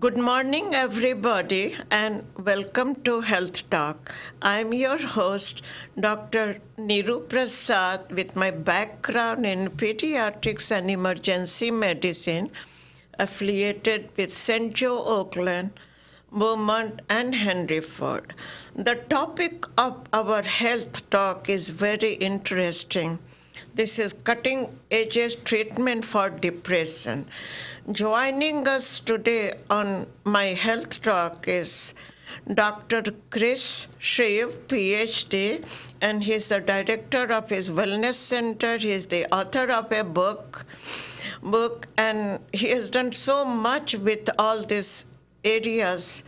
Good morning, everybody, and welcome to Health Talk. I'm your host, Dr. Niru Prasad, with my background in pediatrics and emergency medicine, affiliated with St. Joe, Oakland, Beaumont, and Henry Ford. The topic of our Health Talk is very interesting. This is cutting edge treatment for depression. Joining us today on my health talk is Dr. Chris Shreve, PhD, and he's the director of his wellness center. He's the author of a book, and he has done so much with all these areas.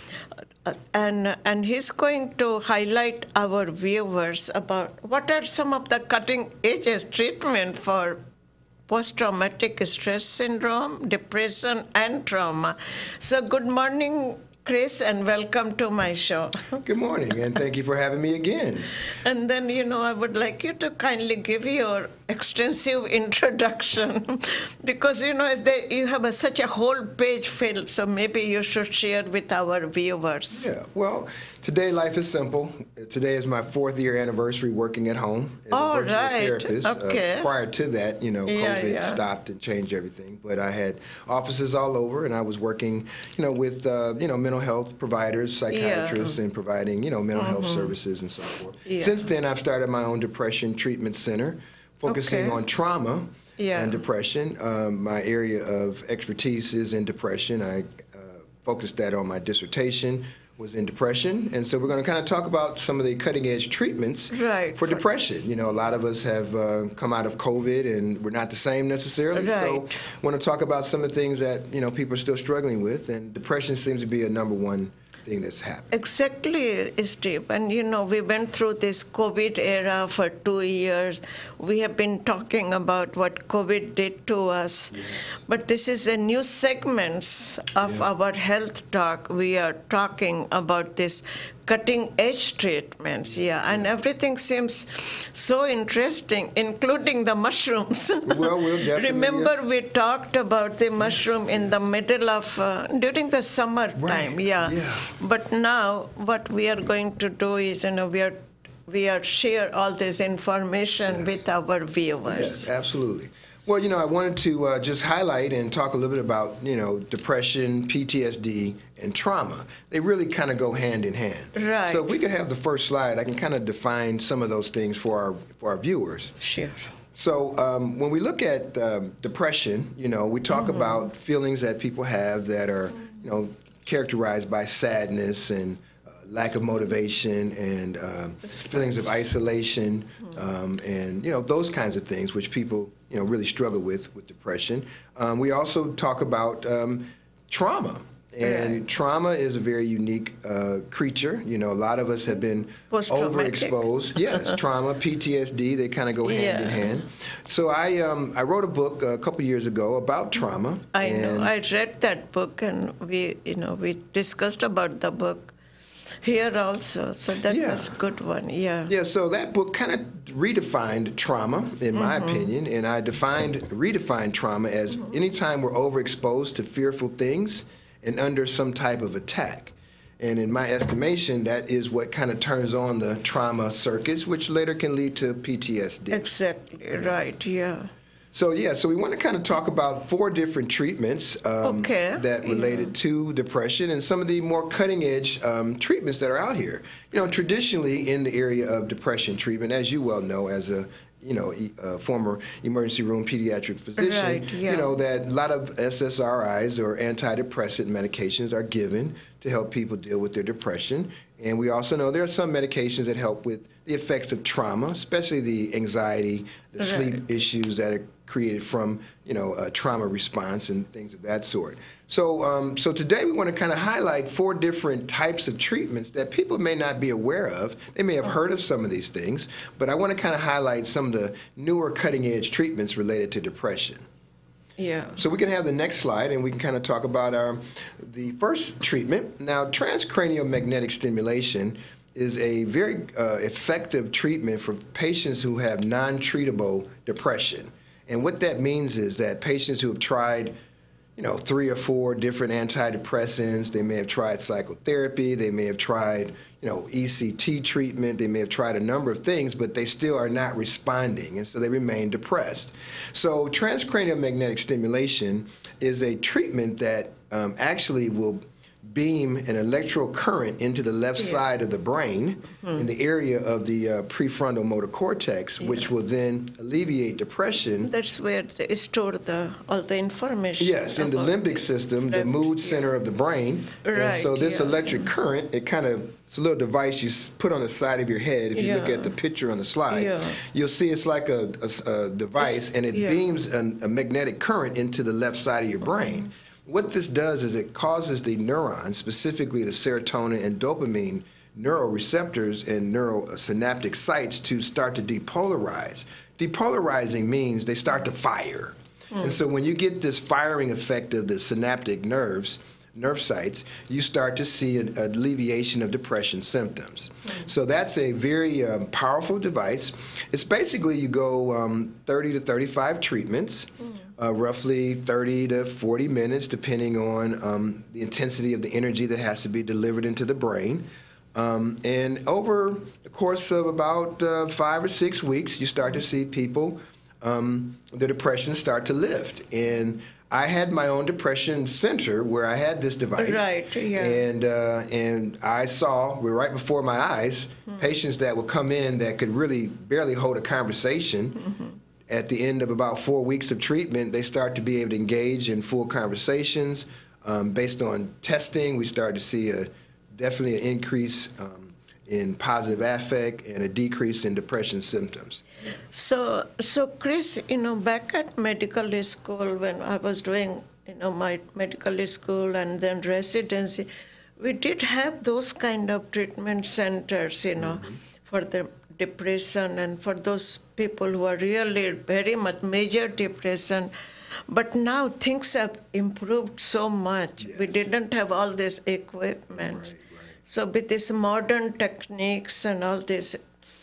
And he's going to highlight our viewers about what are some of the cutting edge treatment for post-traumatic stress syndrome, depression, and trauma. So good morning, Chris, and welcome to my show. Good morning, and thank you for having me again. And then, I would like you to kindly give your extensive introduction because, you have such a whole page filled, so maybe you should share with our viewers. Yeah, well, today life is simple. Today is my 4th year anniversary working at home as a virtual therapist. Okay. Prior to that, COVID stopped and changed everything. But I had offices all over, and I was working, with, mental health providers, psychiatrists, and providing, mental health services and so forth. Yeah. Since then, I've started my own depression treatment center, focusing on trauma and depression. My area of expertise is in depression. I focused that on my dissertation, was in depression. And so we're going to kind of talk about some of the cutting edge treatments for depression. A lot of us have come out of COVID and we're not the same necessarily. So I want to talk about some of the things that, people are still struggling with. And depression seems to be a number one thing that's happened. Exactly, Steve. And, we went through this COVID era for 2 years. We have been talking about what COVID did to us. Yeah. But this is a new segment of our health talk. We are talking about this cutting edge treatments, and everything seems so interesting, including the mushrooms. Well, we'll definitely. Remember, we talked about the mushroom in the middle of, during the summer time, But now, what we are going to do is, we are share all this information with our viewers. Yes, absolutely. Well, I wanted to just highlight and talk a little bit about, depression, PTSD, and trauma. They really kind of go hand in hand. Right. So if we could have the first slide, I can kind of define some of those things for our viewers. Sure. So when we look at depression, we talk about feelings that people have that are, characterized by sadness and lack of motivation and feelings of isolation and, those kinds of things which people, really struggle with depression. We also talk about trauma. And trauma is a very unique creature. A lot of us have been overexposed. Yes, trauma, PTSD, they kind of go hand in hand. So I wrote a book a couple years ago about trauma. I know. I read that book, and we discussed about the book here also. So that was a good one. Yeah, so that book kind of redefined trauma, in my opinion. And I redefined trauma as anytime we're overexposed to fearful things and under some type of attack. And in my estimation, that is what kind of turns on the trauma circuits, which later can lead to PTSD. Exactly, right, So we want to kind of talk about 4 different treatments that related to depression and some of the more cutting-edge treatments that are out here. Traditionally in the area of depression treatment, as you well know, as a former emergency room pediatric physician, that a lot of SSRIs or antidepressant medications are given to help people deal with their depression. And we also know there are some medications that help with the effects of trauma, especially the anxiety, the sleep issues that are created from, a trauma response and things of that sort. So today we want to kind of highlight 4 different types of treatments that people may not be aware of. They may have heard of some of these things, but I want to kind of highlight some of the newer cutting-edge treatments related to depression. Yeah. So we can have the next slide, and we can kind of talk about the first treatment. Now, transcranial magnetic stimulation is a very effective treatment for patients who have non-treatable depression. And what that means is that patients who have tried 3 or 4 different antidepressants. They may have tried psychotherapy. They may have tried, ECT treatment. They may have tried a number of things, but they still are not responding, and so they remain depressed. So transcranial magnetic stimulation is a treatment that actually will beam an electrical current into the left side of the brain in the area of the prefrontal motor cortex, which will then alleviate depression. That's where they store all the information. Yes, in the limbic system, the mood center of the brain. Right, and so this electric current, it's a little device you put on the side of your head. If you look at the picture on the slide, you'll see it's like a device, and it beams a magnetic current into the left side of your brain. What this does is it causes the neurons, specifically the serotonin and dopamine neuroreceptors and neurosynaptic sites, to start to depolarize. Depolarizing means they start to fire. And so when you get this firing effect of the synaptic nerve sites, you start to see an alleviation of depression symptoms. So that's a very powerful device. It's basically you go 30 to 35 treatments. Roughly 30 to 40 minutes, depending on the intensity of the energy that has to be delivered into the brain. And over the course of about 5 or 6 weeks, you start to see people, the depression start to lift. And I had my own depression center where I had this device. Right, yeah. And I saw, right before my eyes, patients that would come in that could really barely hold a conversation. At the end of about 4 weeks of treatment, they start to be able to engage in full conversations. Based on testing, we started to see definitely an increase in positive affect and a decrease in depression symptoms. So Chris, back at medical school, when I was doing, my medical school and then residency, we did have those kind of treatment centers, for the depression and for those people who are really very much major depression. But now things have improved so much. Yes. We didn't have all this equipment. Right. So with these modern techniques and all this,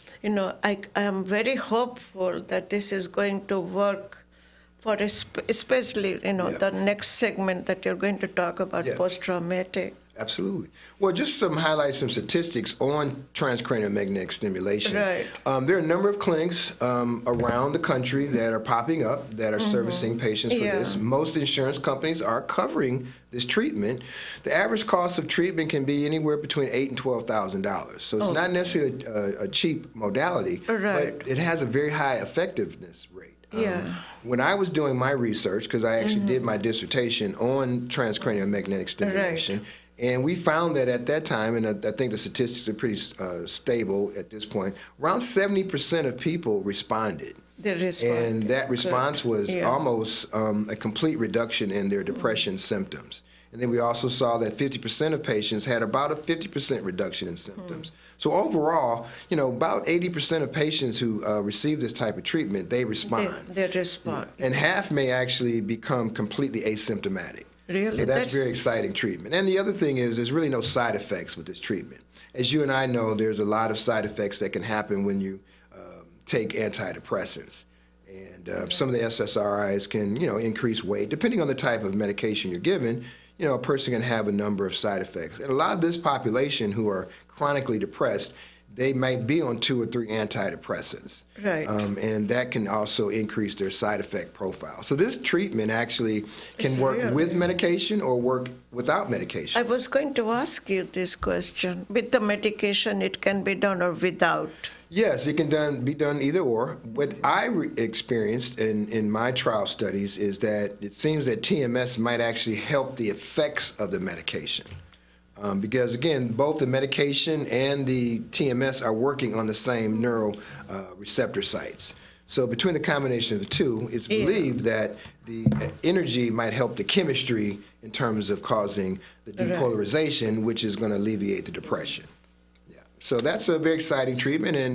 I am very hopeful that this is going to work for especially, the next segment that you're going to talk about, post-traumatic. Absolutely. Well, just some statistics on transcranial magnetic stimulation. Right. There are a number of clinics around the country that are popping up that are servicing patients for this. Most insurance companies are covering this treatment. The average cost of treatment can be anywhere between $8,000 and $12,000. So it's not necessarily a cheap modality, but it has a very high effectiveness rate. When I was doing my research, because I actually did my dissertation on transcranial magnetic stimulation, and we found that at that time, and I think the statistics are pretty stable at this point, around 70% of people responded. And that response was almost a complete reduction in their depression symptoms. And then we also saw that 50% of patients had about a 50% reduction in symptoms. So overall, about 80% of patients who receive this type of treatment, they respond. They respond. And half may actually become completely asymptomatic. Really? So that's very exciting treatment. And the other thing is there's really no side effects with this treatment. As you and I know, there's a lot of side effects that can happen when you take antidepressants. And some of the SSRIs can, increase weight. Depending on the type of medication you're given, a person can have a number of side effects. And a lot of this population who are chronically depressed, they might be on 2 or 3 antidepressants. Right. And that can also increase their side effect profile. So this treatment actually can work with medication or work without medication. I was going to ask you this question. With the medication, it can be done or without? Yes, it can be done either or. What I experienced in my trial studies is that it seems that TMS might actually help the effects of the medication. Because, again, both the medication and the TMS are working on the same neural receptor sites. So between the combination of the two, it's believed that the energy might help the chemistry in terms of causing the depolarization, which is going to alleviate the depression. So that's a very exciting treatment, and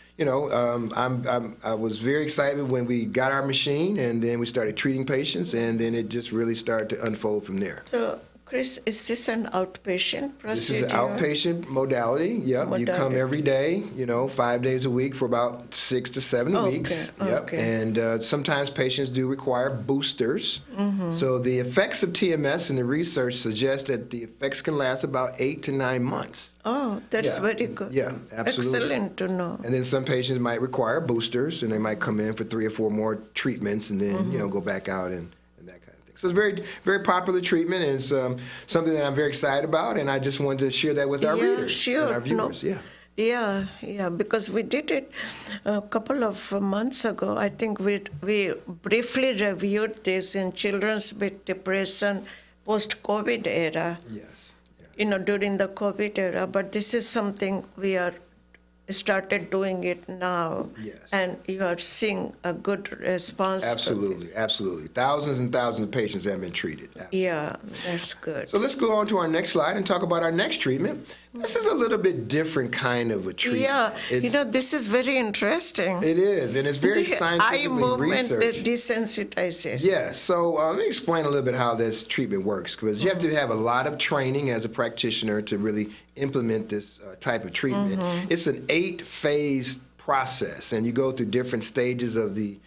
I was very excited when we got our machine, and then we started treating patients, and then it just really started to unfold from there. So, Chris, is this an outpatient procedure? This is an outpatient modality. Yep. You come every day, 5 days a week for about 6 to 7 weeks. Yep. Okay. And sometimes patients do require boosters. So the effects of TMS in the research suggest that the effects can last about 8 to 9 months. Oh, that's very good. Yeah, absolutely. Excellent to know. And then some patients might require boosters, and they might come in for 3 or 4 more treatments, and then go back out and that kind of thing. So it's very, very popular treatment, and it's something that I'm very excited about, and I just wanted to share that with our readers and our viewers. Yeah, because we did it a couple of months ago. I think we briefly reviewed this in children's with depression post-COVID era. Yes. During the COVID era, but this is something we are started doing it now. Yes. And you are seeing a good response. Absolutely. Thousands and thousands of patients have been treated. Absolutely. Yeah, that's good. So let's go on to our next slide and talk about our next treatment. This is a little bit different kind of a treatment. Yeah, this is very interesting. It is, and it's very scientifically eye movement researched. Desensitizes. Yes, so let me explain a little bit how this treatment works, because you have to have a lot of training as a practitioner to really implement this type of treatment. It's an 8-phase process, and you go through different stages of the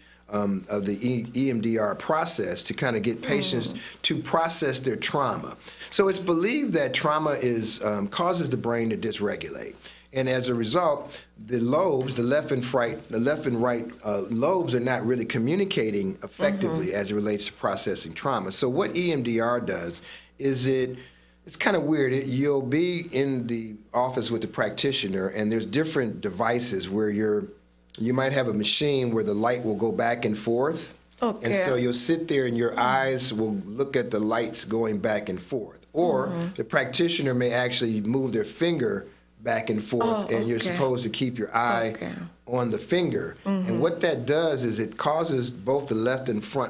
EMDR process to kind of get patients to process their trauma. So it's believed that trauma causes the brain to dysregulate. And as a result, the lobes, the left and right lobes are not really communicating effectively as it relates to processing trauma. So what EMDR does is it's kind of weird. You'll be in the office with the practitioner, and there's different devices where you might have a machine where the light will go back and forth. Okay. And so you'll sit there and your eyes will look at the lights going back and forth. Or the practitioner may actually move their finger back and forth, and you're supposed to keep your eye on the finger. And what that does is it causes both the left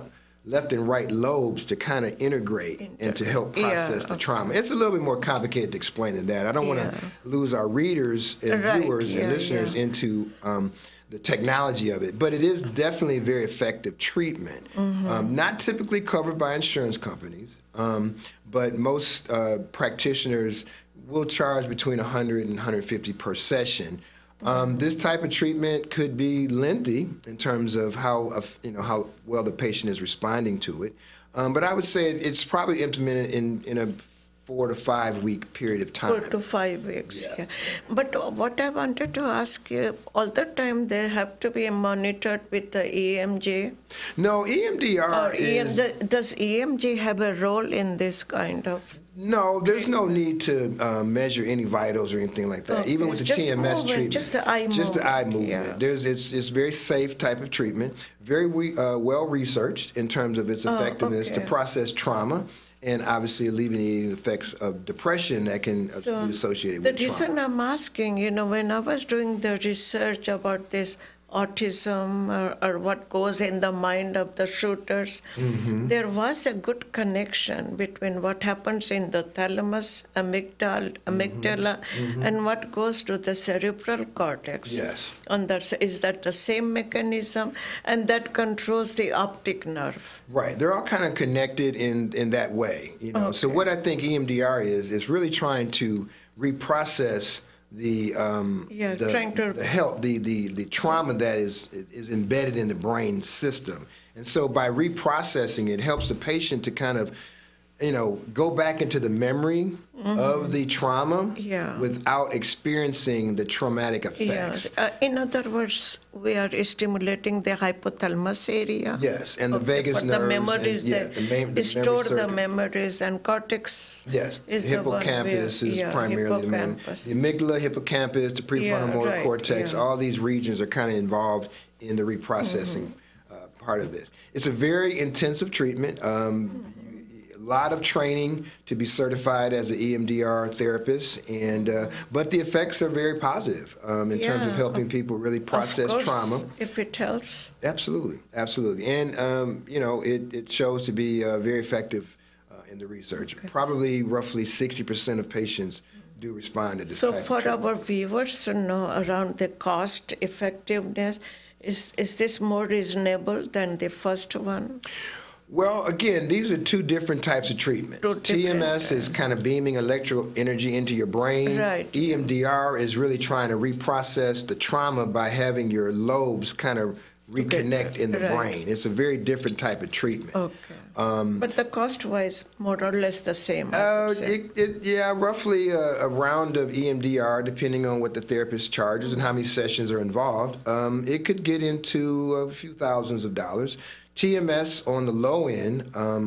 and right lobes to kind of integrate and to help process the trauma. It's a little bit more complicated to explain than that. I don't want to lose our readers and viewers and listeners into the technology of it, but it is definitely a very effective treatment. Not typically covered by insurance companies, but most practitioners will charge between $100 and $150 per session. This type of treatment could be lengthy in terms of how well the patient is responding to it, but I would say it's probably implemented in a 4 to 5 week period of time. 4 to 5 weeks, yeah. But what I wanted to ask you, all the time they have to be monitored with the EMG? No, EMDR does EMG have a role in this kind of? No, there's no need to measure any vitals or anything like that. Even with the TMS treatment, just the eye movement. Just the eye movement. Yeah. It's very safe type of treatment, very well researched in terms of its effectiveness to process trauma, and obviously alleviating the effects of depression that can be associated with trauma. The reason I'm asking, when I was doing the research about this autism or what goes in the mind of the shooters, there was a good connection between what happens in the thalamus, amygdala, and what goes to the cerebral cortex. Yes. And is that the same mechanism? And that controls the optic nerve. Right. They're all kind of connected in that way. So what I think EMDR is really trying to reprocess the trauma that is embedded in the brain system. And so by reprocessing it helps the patient to kind of go back into the memory of the trauma without experiencing the traumatic effects. Yes. In other words, we are stimulating the hypothalamus area. Yes, and the vagus nerves. The memories store the memories, and cortex is the hippocampus is primarily the memory. The amygdala, hippocampus, the prefrontal motor cortex, all these regions are kind of involved in the reprocessing part of this. It's a very intensive treatment. A lot of training to be certified as an EMDR therapist, but the effects are very positive in terms of helping people really process trauma. If it helps. Absolutely. And it shows to be very effective in the research. Probably roughly 60% of patients do respond to this type of treatment. So for our viewers to know around the cost effectiveness, is this more reasonable than the first one? Well, again, these are two different types of treatments. TMS is kind of beaming electrical energy into your brain. Right. EMDR is really trying to reprocess the trauma by having your lobes kind of reconnect in the brain. It's a very different type of treatment. Okay. But the cost-wise, more or less the same. Roughly a round of EMDR, depending on what the therapist charges and how many sessions are involved. It could get into a few thousands of dollars. TMS on the low end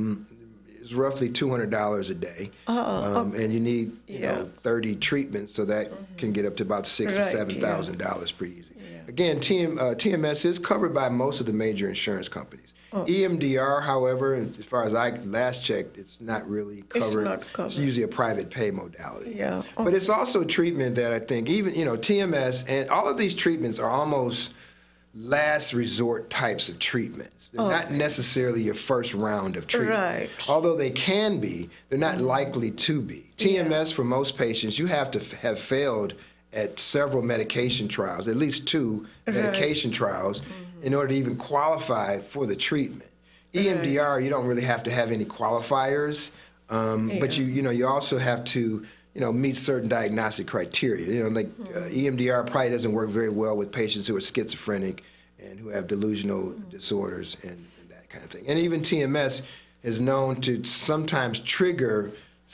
is roughly $200 a day, and you need 30 treatments, so that can get up to about $6,000 to $7,000 pretty easy. Yeah. Again, TMS is covered by most of the major insurance companies. EMDR, however, as far as I last checked, it's not really covered. It's not covered. It's usually a private pay modality. Yeah. But it's also a treatment that I think even, TMS and all of these treatments are almost last resort types of treatments. They're not necessarily your first round of treatment. Right. Although they can be, they're not likely to be. TMS, for most patients, you have to have failed at several medication trials, at least 2 medication trials, in order to even qualify for the treatment. EMDR, you don't really have to have any qualifiers, but you also have to meet certain diagnostic criteria. EMDR probably doesn't work very well with patients who are schizophrenic and who have delusional disorders and that kind of thing. And even TMS is known to sometimes trigger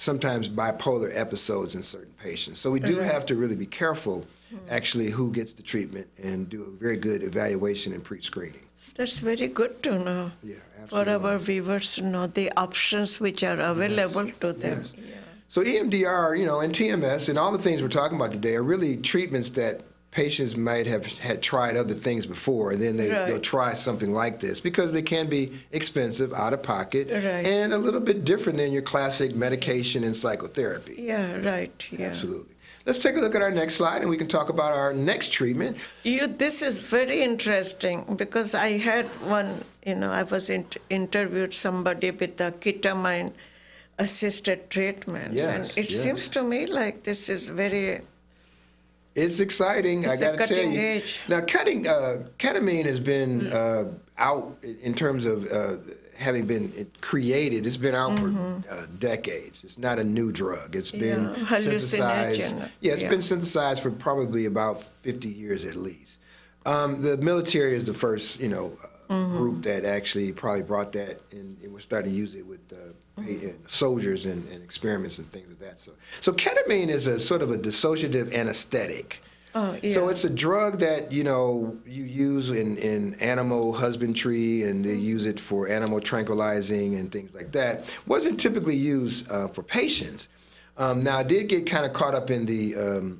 bipolar episodes in certain patients. So we do have to really be careful, actually, who gets the treatment and do a very good evaluation and pre-screening. That's very good to know. Yeah, absolutely. For our viewers to know the options which are available to them. Yes. Yeah. So EMDR, and TMS and all the things we're talking about today are really treatments that patients might have had tried other things before, and then they'll try something like this because they can be expensive, out of pocket, and a little bit different than your classic medication and psychotherapy. Yeah, right. Yeah. Absolutely. Let's take a look at our next slide, and we can talk about our next treatment. This is very interesting because I had one, I was interviewed somebody with the ketamine assisted treatments. Yes, and it seems to me like this is very... It's exciting, I got to tell you. Edge. Now, ketamine has been out in terms of having been created. It's been out for decades. It's not a new drug. It's been synthesized. It's been synthesized for probably about 50 years at least. The military is the first, group that actually probably brought that and was starting to use it with soldiers and experiments and things of that sort. So ketamine is a sort of a dissociative anesthetic. So it's a drug that, you use in animal husbandry, and they use it for animal tranquilizing and things like that. Wasn't typically used for patients. Now, I did get kind of caught up in the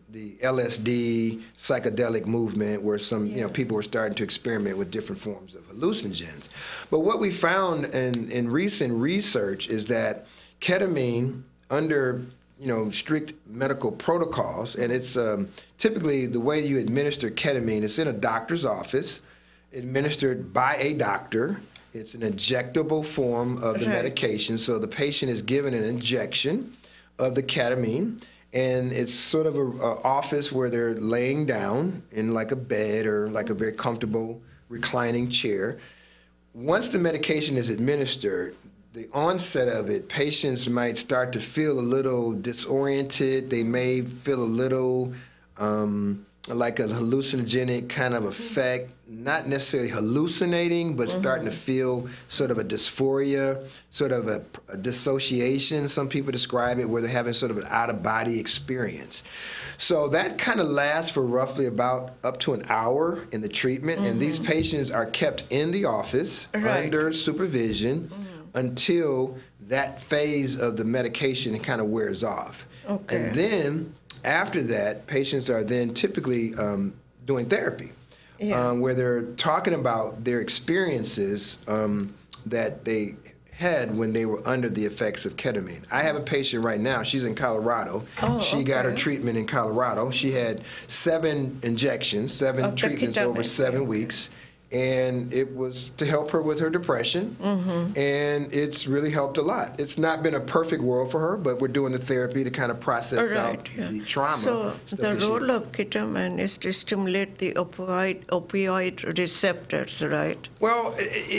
LSD psychedelic movement where some people were starting to experiment with different forms of hallucinogens. But what we found in recent research is that ketamine, under strict medical protocols, and it's typically the way you administer ketamine, it's in a doctor's office, administered by a doctor. It's an injectable form of the medication, so the patient is given an injection of the ketamine, and it's sort of an office where they're laying down in like a bed or like a very comfortable reclining chair. Once the medication is administered, the onset of it, patients might start to feel a little disoriented. They may feel a little like a hallucinogenic kind of effect, not necessarily hallucinating, but starting to feel sort of a dysphoria, sort of a dissociation. Some people describe it where they're having sort of an out-of-body experience. So that kind of lasts for roughly about up to an hour in the treatment, and these patients are kept in the office under supervision until that phase of the medication kind of wears off. Okay. And then after that, patients are then typically doing therapy, where they're talking about their experiences that they had when they were under the effects of ketamine. I have a patient right now. She's in Colorado. She got her treatment in Colorado. She had 7 injections, 7 treatments over 7 weeks. and it was to help her with her depression, and it's really helped a lot. It's not been a perfect world for her, but we're doing the therapy to kind of process out the trauma. So the role of ketamine is to stimulate the opioid receptors, right? Well,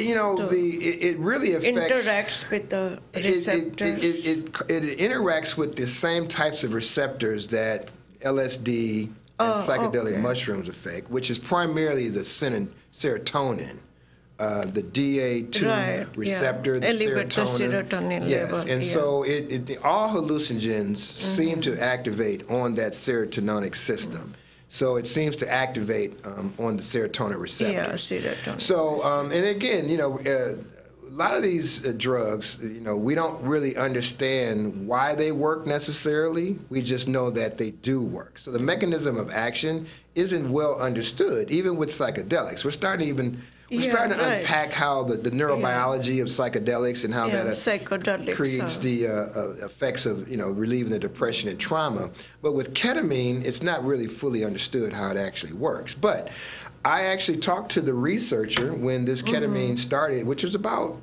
it really affects... Interacts with the receptors. It interacts with the same types of receptors that LSD and psychedelic mushrooms affect, which is primarily the serotonin, the DA2 receptor, the serotonin. Yes, and so all hallucinogens seem to activate on that serotoninemic system. So it seems to activate on the serotonin receptor. Yeah, serotonin. So, and again, a lot of these drugs, we don't really understand why they work necessarily. We just know that they do work. So the mechanism of action isn't well understood, even with psychedelics. We're starting to unpack how the neurobiology of psychedelics and how that creates the effects of relieving the depression and trauma. But with ketamine, it's not really fully understood how it actually works. But I actually talked to the researcher when this ketamine started, which was about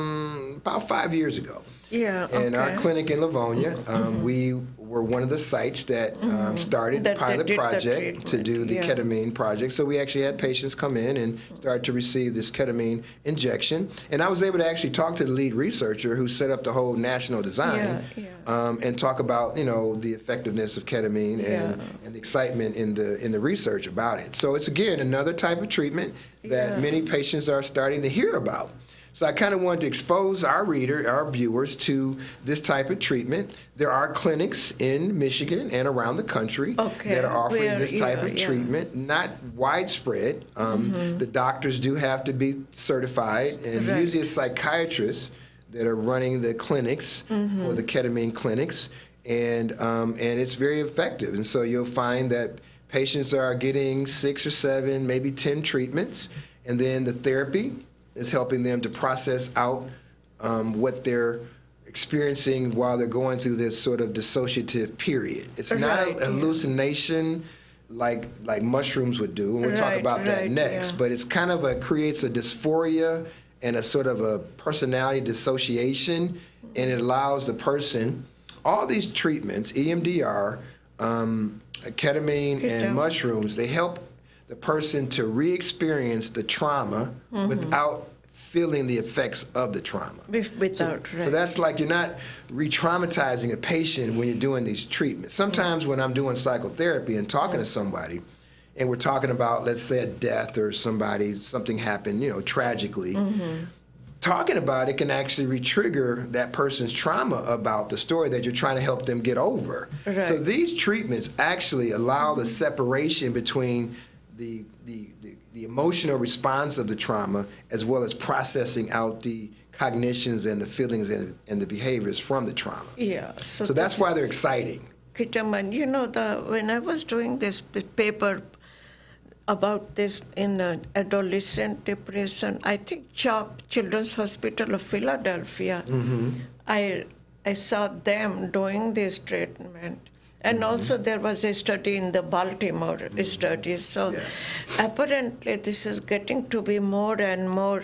5 years ago. Yeah. In our clinic in Livonia, we were one of the sites that started the pilot project to do the ketamine project. So we actually had patients come in and start to receive this ketamine injection. And I was able to actually talk to the lead researcher who set up the whole national design and talk about the effectiveness of ketamine and the excitement in the research about it. So it's again another type of treatment that many patients are starting to hear about. So I kind of wanted to expose our viewers to this type of treatment. There are clinics in Michigan and around the country that are offering this type of treatment, not widespread. The doctors do have to be certified, and usually it's psychiatrists that are running the clinics or the ketamine clinics, and it's very effective. And so you'll find that patients are getting 6 or 7, maybe 10 treatments, and then the therapy is helping them to process out what they're experiencing while they're going through this sort of dissociative period. It's not a hallucination like mushrooms would do, and we'll talk about that next, but it's kind of creates a dysphoria and a sort of a personality dissociation, and it allows the person, all these treatments, EMDR, ketamine, and mushrooms, they help the person to re-experience the trauma without feeling the effects of the trauma. So that's like you're not re-traumatizing a patient when you're doing these treatments. Sometimes when I'm doing psychotherapy and talking to somebody, and we're talking about, let's say, a death or something happened, tragically, talking about it can actually re-trigger that person's trauma about the story that you're trying to help them get over. So these treatments actually allow the separation between the emotional response of the trauma, as well as processing out the cognitions and the feelings and the behaviors from the trauma. Yeah. So that's why they're exciting. Ketamine, when I was doing this paper about this in adolescent depression, I think CHOP, Children's Hospital of Philadelphia, I saw them doing this treatment. And also there was a study in the Baltimore study. So apparently this is getting to be more and more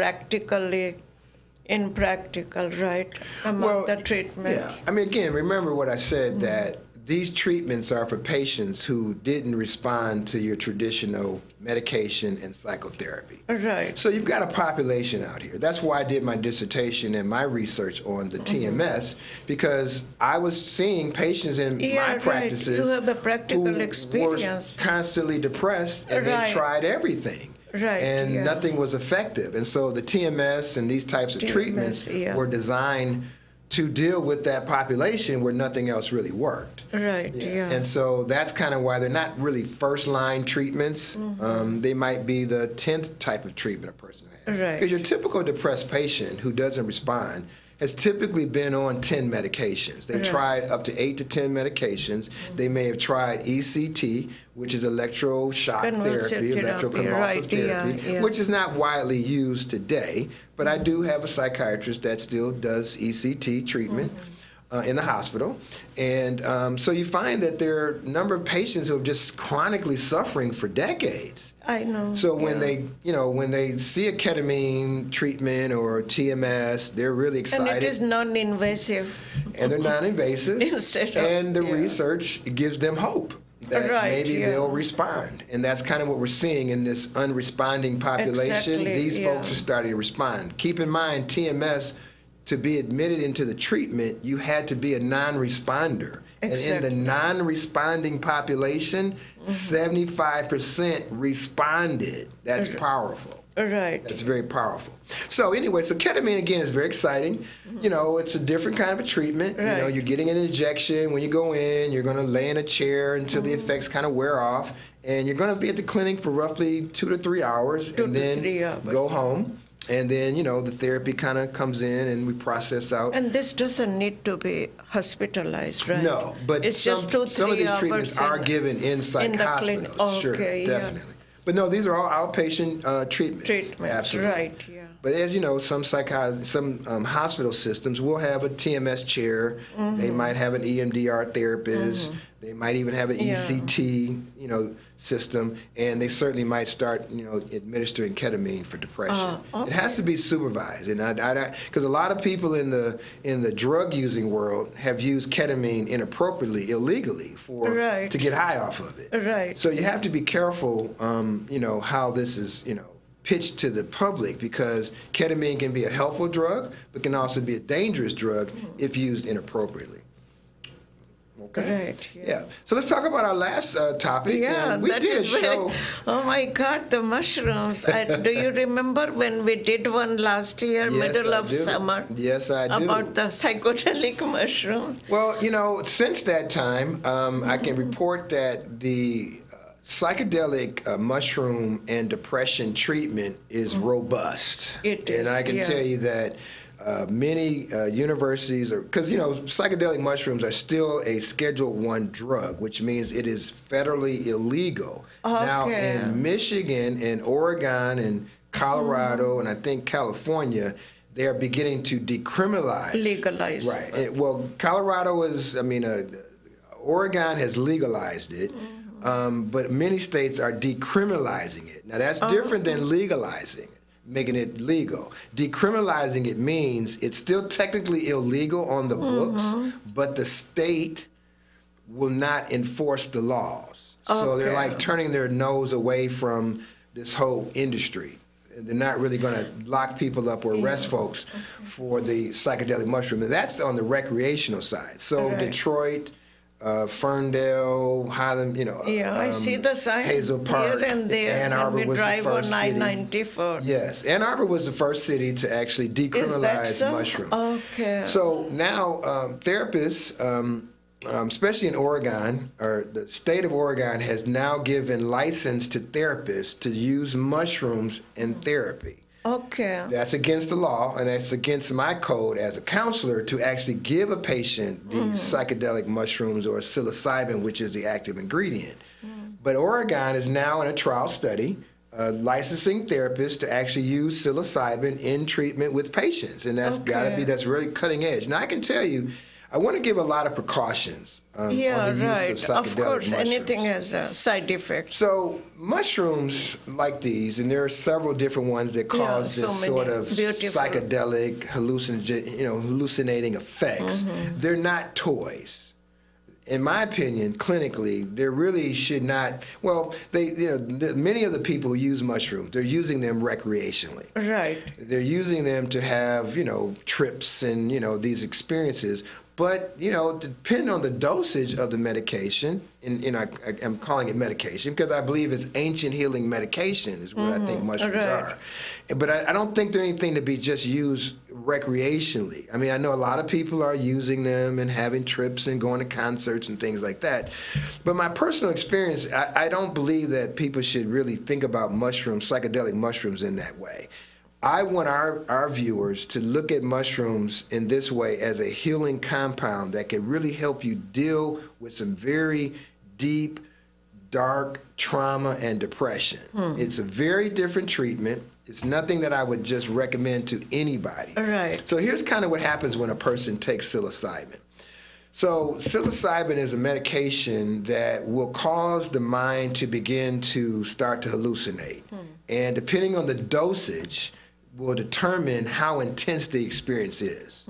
impractical, right, among the treatments. Yeah. I mean, again, remember what I said, that these treatments are for patients who didn't respond to your traditional medication and psychotherapy. Right. So you've got a population out here. That's why I did my dissertation and my research on the TMS, because I was seeing patients in my practices you have a practical experience. Were constantly depressed, and they tried everything. And nothing was effective. And so the TMS and these types of treatments were designed to deal with that population where nothing else really worked. And so that's kind of why they're not really first-line treatments. They might be the 10th type of treatment a person has. Because your typical depressed patient who doesn't respond has typically been on 10 medications. They've tried up to 8 to 10 medications. They may have tried ECT, which is electroshock therapy, electroconvulsive therapy, which is not widely used today. But I do have a psychiatrist that still does ECT treatment. in the hospital. And so you find that there are a number of patients who are just chronically suffering for decades. I know. So when they see a ketamine treatment or TMS, they're really excited. And it is non-invasive. And they're non-invasive. And the research gives them hope that maybe they'll respond. And that's kind of what we're seeing in this unresponding population. Exactly, These folks are starting to respond. Keep in mind, TMS, to be admitted into the treatment, you had to be a non-responder. Exactly. And in the non-responding population, 75% responded. That's powerful. Right. That's very powerful. So anyway, so ketamine, again, is very exciting. You know, it's a different kind of a treatment. Right. You know, you're getting an injection. When you go in, you're going to lay in a chair until the effects kind of wear off. And you're going to be at the clinic for roughly 2 to 3 hours. And then go home. And then, you know, the therapy kind of comes in and we process out. And this doesn't need to be hospitalized, right? No, but it's some, just 2-3 some of these treatments are given in inside hospitals. Okay, sure, definitely. But no, these are all outpatient treatments. Absolutely. Right, yeah. But as you know, some hospital systems will have a TMS chair. They might have an EMDR therapist. They might even have an ECT, you know, system, and they certainly might start, you know, administering ketamine for depression. Okay. It has to be supervised, and because a lot of people in the drug using world have used ketamine inappropriately, illegally, to get high off of it. Right. So you have to be careful, you know, how this is, you know, pitched to the public, because ketamine can be a helpful drug, but can also be a dangerous drug if used inappropriately. Okay. Right. Yeah. So let's talk about our last topic. Yeah, we did a show. Oh my God, the mushrooms! Do you remember when we did one last year, middle of summer? Yes, I do. About the psychedelic mushroom. Well, you know, since that time, I can report that the psychedelic mushroom and depression treatment is robust. It is. And I can tell you that. Many universities because, you know, psychedelic mushrooms are still a Schedule I drug, which means it is federally illegal. Okay. Now, in Michigan and Oregon and Colorado and I think California, they are beginning to decriminalize. Legalize. Right. Well, Colorado Oregon has legalized it, but many states are decriminalizing it. Now, that's different than legalizing it. Making it legal. Decriminalizing it means it's still technically illegal on the books, but the state will not enforce the laws. So they're like turning their nose away from this whole industry. They're not really going to lock people up or arrest folks for the psychedelic mushroom. And that's on the recreational side. So Detroit, Ferndale, Highland, you know, I see the sign Hazel Park, here and there. Ann Arbor was the first on city. I-94. Yes, Ann Arbor was the first city to actually decriminalize mushrooms. Okay. So now therapists, especially in Oregon, or the state of Oregon, has now given license to therapists to use mushrooms in therapy. Okay. That's against the law, and that's against my code as a counselor to actually give a patient these psychedelic mushrooms or psilocybin, which is the active ingredient. But Oregon is now in a trial study licensing therapists to actually use psilocybin in treatment with patients, and that's that's really cutting edge. Now, I can tell you, I want to give a lot of precautions on the use of psychedelic Of course, mushrooms. anything has a side effect. So mushrooms like these, and there are several different ones that cause this sort of psychedelic, hallucinating effects. They're not toys. In my opinion, clinically, there really should not. Well, many of the people who use mushrooms, they're using them recreationally. Right. They're using them to have, trips and these experiences. But, depending on the dosage of the medication, and I'm calling it medication because I believe it's ancient healing medication is what I think mushrooms are. But I don't think they're anything to be just used recreationally. I mean, I know a lot of people are using them and having trips and going to concerts and things like that. But my personal experience, I don't believe that people should really think about mushrooms, psychedelic mushrooms in that way. I want our viewers to look at mushrooms in this way as a healing compound that can really help you deal with some very deep, dark trauma and depression. It's a very different treatment. It's nothing that I would just recommend to anybody. Right. So here's kind of what happens when a person takes psilocybin. So psilocybin is a medication that will cause the mind to begin to start to hallucinate. And depending on the dosage will determine how intense the experience is.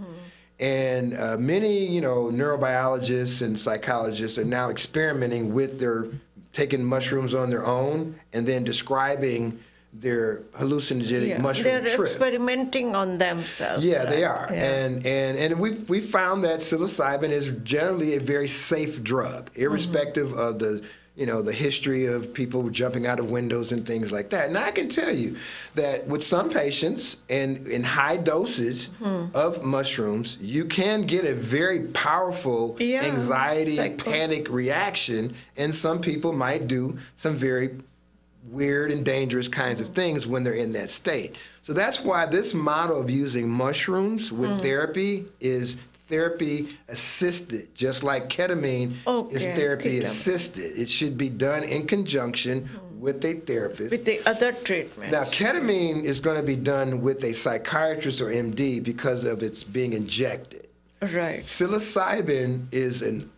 And many, neurobiologists and psychologists are now experimenting with taking mushrooms on their own and then describing their hallucinogenic mushroom They're trip. experimenting on themselves. Yeah, right? they are. Yeah. And we found that psilocybin is generally a very safe drug, irrespective of the history of people jumping out of windows and things like that. And I can tell you that with some patients and in high dosage of mushrooms, you can get a very powerful anxiety, panic reaction, and some people might do some very weird and dangerous kinds of things when they're in that state. So that's why this model of using mushrooms with therapy is therapy assisted, just like ketamine is therapy assisted. It should be done in conjunction with a therapist. With the other treatments. Now, ketamine is going to be done with a psychiatrist or MD because of its being injected. Right. Psilocybin is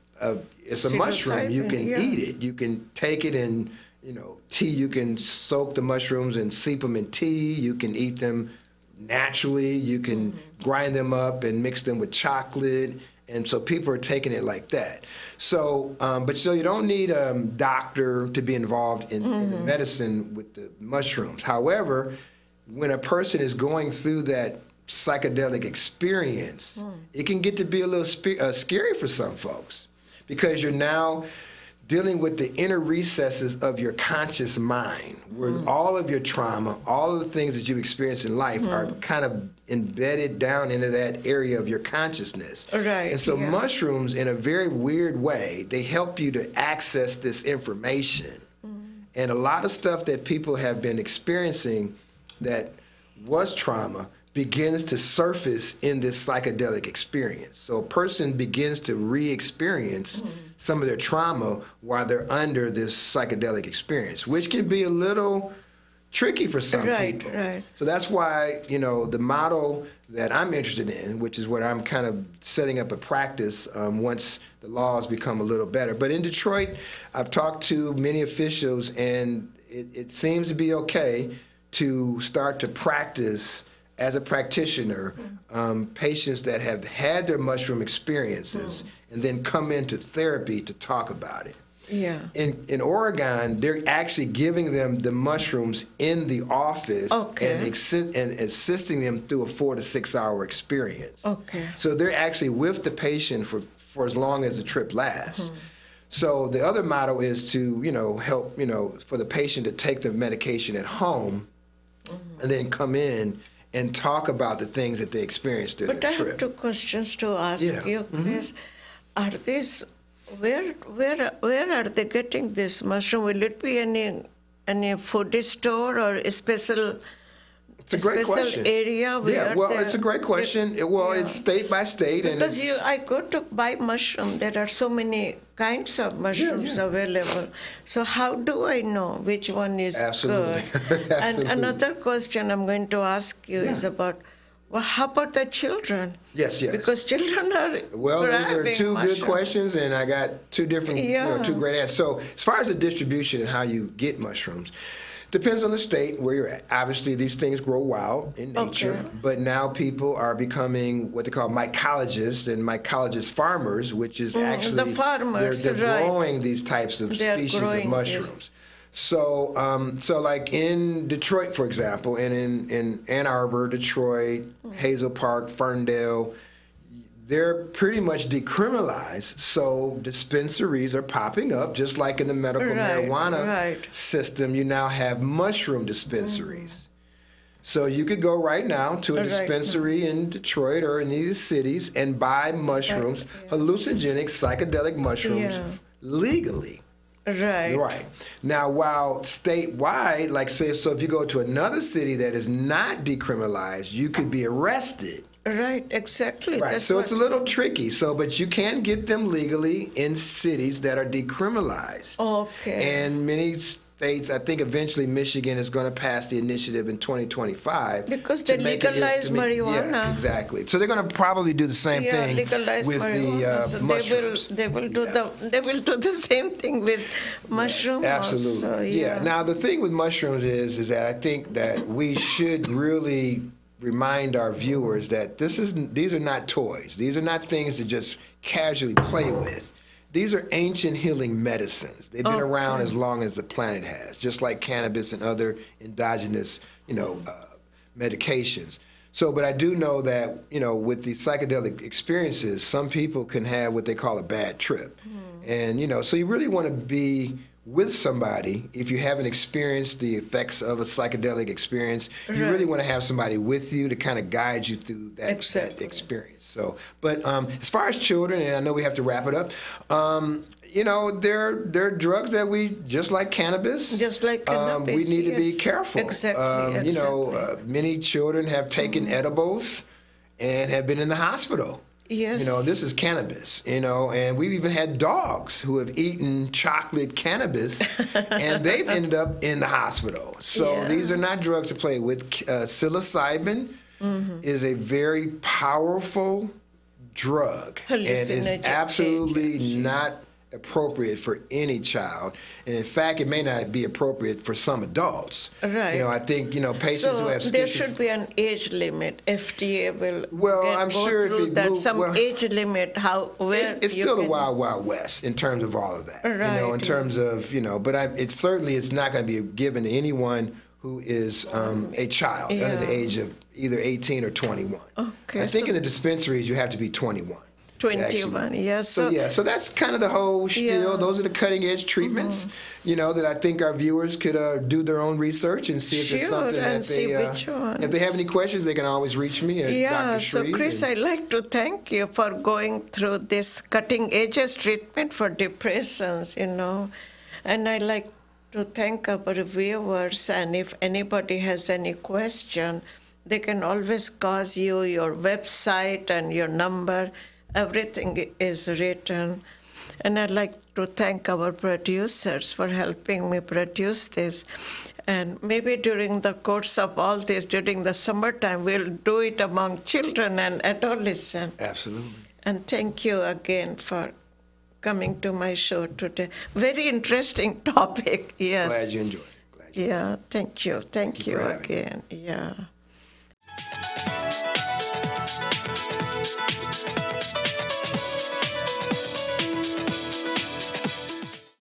it's a mushroom. You can eat it. You can take it in tea. You can soak the mushrooms and steep them in tea. You can eat them naturally. You can grind them up and mix them with chocolate. And so people are taking it like that. So, but you don't need a doctor to be involved in the medicine with the mushrooms. However, when a person is going through that psychedelic experience, it can get to be a little scary for some folks because you're now dealing with the inner recesses of your conscious mind, where all of your trauma, all of the things that you experience in life are kind of embedded down into that area of your consciousness. Right. And so mushrooms, in a very weird way, they help you to access this information. And a lot of stuff that people have been experiencing that was trauma begins to surface in this psychedelic experience. So a person begins to re-experience some of their trauma while they're under this psychedelic experience, which can be a little tricky for some people. Right. So that's why, the model that I'm interested in, which is what I'm kind of setting up a practice once the laws become a little better. But in Detroit, I've talked to many officials, and it seems to be okay to start to practice as a practitioner, patients that have had their mushroom experiences and then come into therapy to talk about it. Yeah. In Oregon, they're actually giving them the mushrooms in the office and assisting them through a 4 to 6 hour experience. Okay. So they're actually with the patient for as long as the trip lasts. So the other model is to, help, for the patient to take the medication at home and then come in and talk about the things that they experienced during the trip. But I have 2 questions to ask you, Chris. Are these, where are they getting this mushroom? Will it be any food store or a special? It's a great question. Area where it's a great question. It's state by state. Because I go to buy mushroom. There are so many kinds of mushrooms available. So how do I know which one is good? And another question I'm going to ask you is about, how about the children? Yes. Because children are those are 2 good questions, and I got 2 different, 2 great answers. So as far as the distribution and how you get mushrooms, depends on the state where you're at. Obviously, these things grow wild in nature, but now people are becoming what they call mycologists and mycologist farmers, which is actually the farmers, they're growing these types of species of mushrooms. Yes. So like in Detroit, for example, and in Ann Arbor, Detroit, Hazel Park, Ferndale, they're pretty much decriminalized, so dispensaries are popping up, just like in the medical marijuana system. You now have mushroom dispensaries. So you could go right now to a dispensary in Detroit or in these cities and buy mushrooms, hallucinogenic psychedelic mushrooms, legally. Right. Now, while statewide, so if you go to another city that is not decriminalized, you could be arrested. Right, exactly. Right, so it's a little tricky. But you can get them legally in cities that are decriminalized. Okay. And many states, I think eventually Michigan is going to pass the initiative in 2025. Because they legalize marijuana. Yes, exactly. So they're going to probably do the same thing with marijuana. the mushrooms. They will do the same thing with mushroom. Yes, absolutely. Also, yeah. Now the thing with mushrooms is that I think that we should really remind our viewers that these are not toys. These are not things to just casually play with. These are ancient healing medicines. They've been around as long as the planet has, just like cannabis and other endogenous, medications. So, but I do know that, with the psychedelic experiences, some people can have what they call a bad trip. And, so you really want to be with somebody. If you haven't experienced the effects of a psychedelic experience, you really want to have somebody with you to kind of guide you through that experience. So, but as far as children, and I know we have to wrap it up, they're drugs that we, just like cannabis. Just like cannabis, we need to be careful. Exactly. Many children have taken edibles and have been in the hospital. Yes. This is cannabis, and we've even had dogs who have eaten chocolate cannabis and they've ended up in the hospital. So these are not drugs to play with. Psilocybin is a very powerful drug and is absolutely not appropriate for any child, and in fact, it may not be appropriate for some adults. Right. I think patients who have schizophrenia. There should be an age limit. FDA will. I'm sure through if that some age limit. It's still the wild, wild west in terms of all of that. Right. In terms of but it's not going to be given to anyone who is a child under the age of either 18 or 21. Okay. I think in the dispensaries you have to be 21. 21, yes. So that's kind of the whole spiel. Yeah. Those are the cutting edge treatments, that I think our viewers could do their own research and see if it's something that they, if they have any questions, they can always reach me at Dr. Shreve. So Chris, I'd like to thank you for going through this cutting edge treatment for depressions, and I'd like to thank our viewers, and if anybody has any question, they can always call you, your website and your number. Everything is written. And I'd like to thank our producers for helping me produce this. And maybe during the course of all this, during the summertime, we'll do it among children and adolescents. Absolutely. And thank you again for coming to my show today. Very interesting topic, yes. Glad you enjoyed it. Yeah, thank you. Thank you again. Yeah.